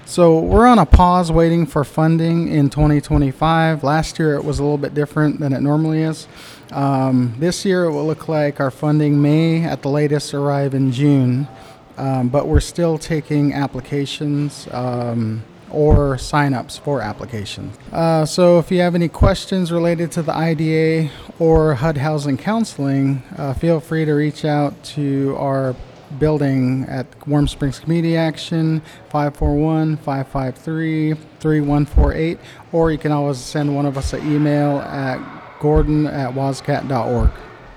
So we're on a pause waiting for funding in 2025. Last year it was a little bit different than it normally is. This year it will look like our funding may at the latest arrive in June, but we're still taking applications or sign-ups for applications. So if you have any questions related to the IDA or HUD Housing Counseling, feel free to reach out to our building at Warm Springs Community Action, 541-553-3148, or you can always send one of us an email at gordon@wascat.org.